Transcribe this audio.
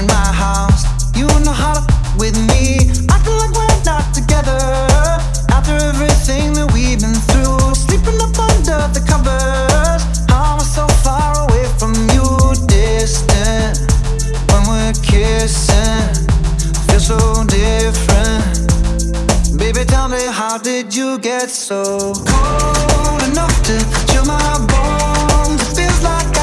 in my house. You know how to with me, acting like we're not together. After everything that we've been through, sleeping up under the covers. I'm so far away from you, distant. When we're kissing, feel so different. Baby, tell me, how did you get so cold enough to chill my bones? It feels like